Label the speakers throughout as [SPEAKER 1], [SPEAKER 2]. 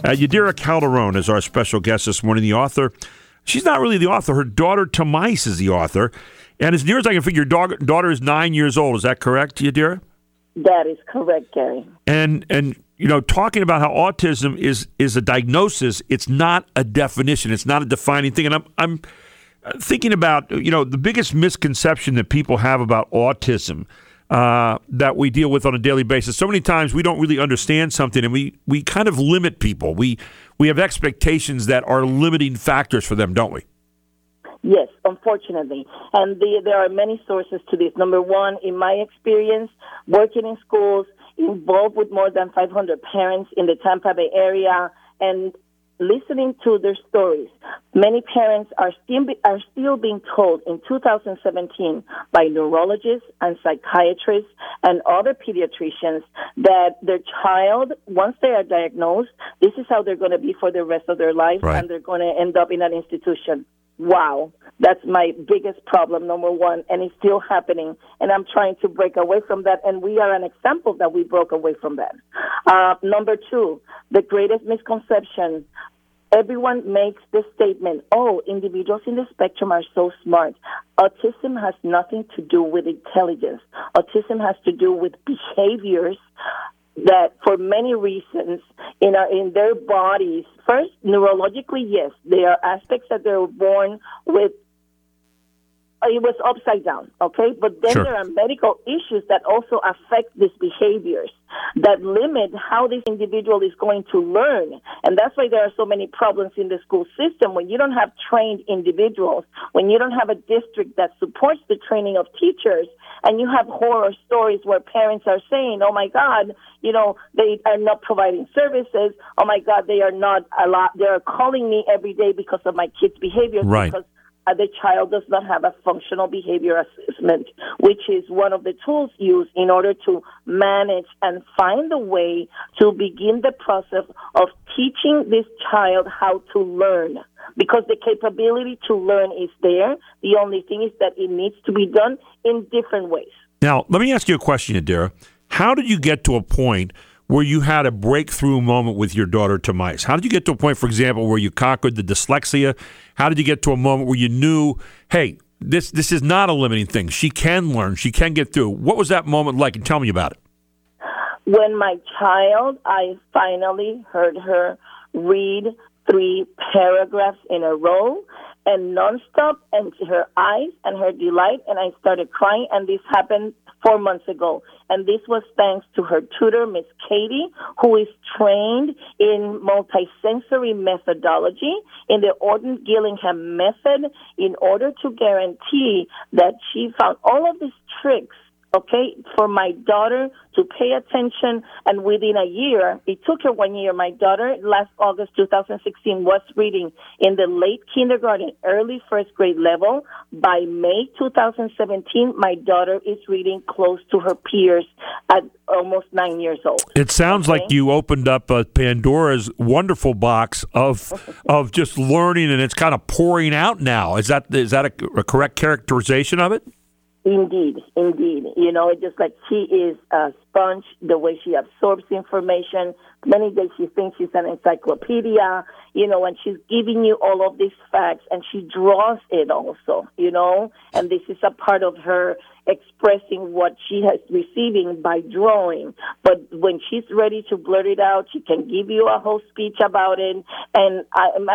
[SPEAKER 1] Yadira Calderon is our special guest this morning, the author. She's not really the author. Her daughter, Tamais, is the author. And as near as I can figure, your daughter is 9 years old. Is that correct, Yadira?
[SPEAKER 2] That is correct, Gary.
[SPEAKER 1] And you know, talking about how autism is a diagnosis, it's not a definition. It's not a defining thing. And I'm thinking about, you know, the biggest misconception that people have about autism that we deal with on a daily basis. So many times we don't really understand something, and we kind of limit people. We have expectations that are limiting factors for them, don't we?
[SPEAKER 2] Yes, unfortunately. And there are many sources to this. Number one, in my experience, working in schools, involved with more than 500 parents in the Tampa Bay area, and listening to their stories, many parents are still being told in 2017 by neurologists and psychiatrists and other pediatricians that their child, once they are diagnosed, this is how they're going to be for the rest of their life,
[SPEAKER 1] right,
[SPEAKER 2] and they're going to end up in an institution. Wow, that's my biggest problem, number one, and it's still happening, and I'm trying to break away from that, and we are an example that we broke away from that. Number two, the greatest misconception, everyone makes the statement, oh, individuals in the spectrum are so smart. Autism has nothing to do with intelligence. Autism has to do with behaviors that for many reasons in their bodies, first, neurologically, yes, there are aspects that they're born with. It was upside down, okay? But then
[SPEAKER 1] Sure.
[SPEAKER 2] there are medical issues that also affect these behaviors that limit how this individual is going to learn. And that's why there are so many problems in the school system. When you don't have trained individuals, when you don't have a district that supports the training of teachers, and you have horror stories where parents are saying, oh, my God, you know, they are not providing services. Oh, my God, they are not they are calling me every day because of my kid's behavior.
[SPEAKER 1] Right.
[SPEAKER 2] Because the child does not have a functional behavior assessment, which is one of the tools used in order to manage and find a way to begin the process of teaching this child how to learn. Because the capability to learn is there. The only thing is that it needs to be done in different ways.
[SPEAKER 1] Now, let me ask you a question, Yadira. How did you get to a point where you had a breakthrough moment with your daughter, Tamais? How did you get to a point, for example, where you conquered the dyslexia? How did you get to a moment where you knew, hey, this is not a limiting thing. She can learn. She can get through. What was that moment like? And tell me about it.
[SPEAKER 2] When my child, I finally heard her read 3 paragraphs in a row and nonstop, and her eyes and her delight, and I started crying, and this happened 4 months ago. And this was thanks to her tutor, Miss Katie, who is trained in multisensory methodology in the Orton Gillingham method, in order to guarantee that she found all of these tricks, okay, for my daughter to pay attention. And within a year, it took her 1 year. My daughter, last August 2016, was reading in the late kindergarten, early first grade level. By May 2017, my daughter is reading close to her peers at almost 9 years old.
[SPEAKER 1] It sounds like you opened up Pandora's wonderful box of just learning, and it's kind of pouring out now. Is that a correct characterization of it?
[SPEAKER 2] Indeed. You know, it's just like she is a sponge, the way she absorbs information. Many days she thinks she's an encyclopedia, you know, and she's giving you all of these facts, and she draws it also, you know, and this is a part of her expressing what she has receiving by drawing. But when she's ready to blurt it out, she can give you a whole speech about it. And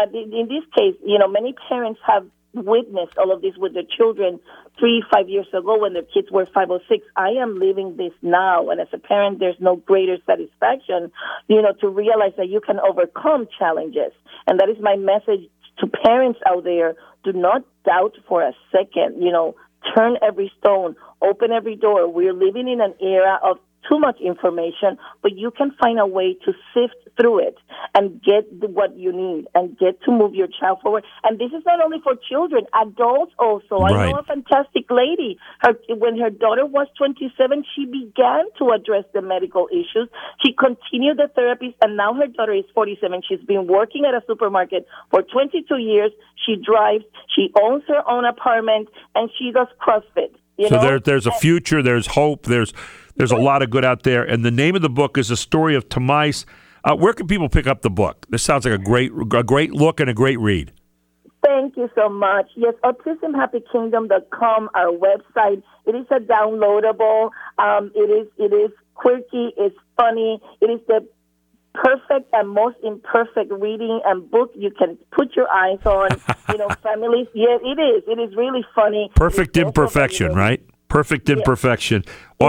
[SPEAKER 2] in this case, you know, many parents have witnessed all of this with their children 3-5 years ago when their kids were 5 or 6. I am living this now, and as a parent, there's no greater satisfaction, you know, to realize that you can overcome challenges. And that is my message to parents out there. Do not doubt for a second, you know, turn every stone, open every door. We're living in an era of too much information, but you can find a way to sift through it and get what you need and get to move your child forward. And this is not only for children, adults also.
[SPEAKER 1] Right.
[SPEAKER 2] I know a fantastic lady. When her daughter was 27, she began to address the medical issues. She continued the therapies, and now her daughter is 47. She's been working at a supermarket for 22 years. She drives. She owns her own apartment, and she does CrossFit.
[SPEAKER 1] So there's a future. There's hope. There's a lot of good out there. And the name of the book is The Story of Tamais. Where can people pick up the book? This sounds like a great look and a great read.
[SPEAKER 2] Thank you so much. Yes, autismhappykingdom.com, our website. It is a downloadable. It is quirky. It's funny. It is the perfect and most imperfect reading and book you can put your eyes on. Families. Yes, it is. It is really funny.
[SPEAKER 1] Perfect imperfection, right? Perfect imperfection.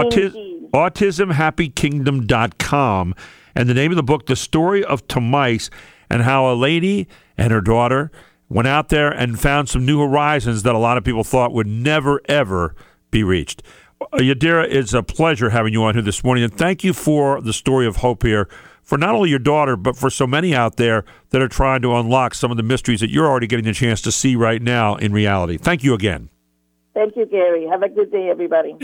[SPEAKER 1] Autismhappykingdom.com. And the name of the book, The Story of Tomais, and how a lady and her daughter went out there and found some new horizons that a lot of people thought would never, ever be reached. Yadira, it's a pleasure having you on here this morning, and thank you for the story of hope here for not only your daughter, but for so many out there that are trying to unlock some of the mysteries that you're already getting the chance to see right now in reality. Thank you again.
[SPEAKER 2] Thank you, Gary. Have a good day, everybody.